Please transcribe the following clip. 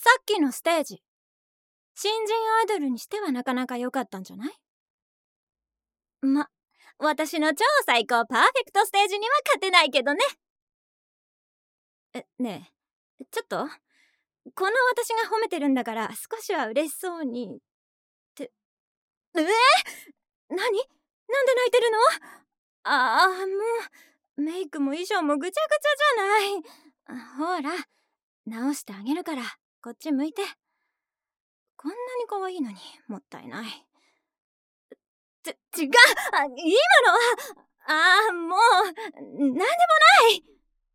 さっきのステージ、新人アイドルにしてはなかなか良かったんじゃない？私の超最高パーフェクトステージには勝てないけどね。ねえ、ちょっとこの私が褒めてるんだから少しは嬉しそうにって。何？なんで泣いてるの？もうメイクも衣装もぐちゃぐちゃじゃない。ほら直してあげるからこっち向いて。こんなに可愛いのにもったいない。違う、今のはもうなんでもない。